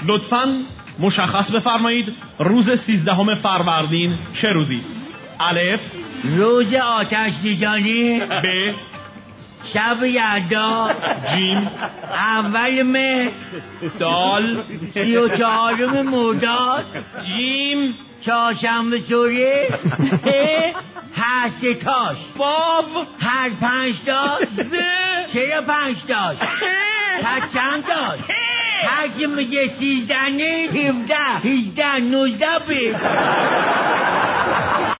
لطفاً مشخص بفرمایید روز 13 فروردین چه روزی؟ الف روز آتش نشانی. ب شب یلدا. جیم اول مه. دال 34 مرداد. جیم چهارشنبه سوری. هشت تاش. واو هر 5 تا. ز چرا 5 تاش؟ پس چند تاش؟ هر کی میگه 13 17 18 19 بید.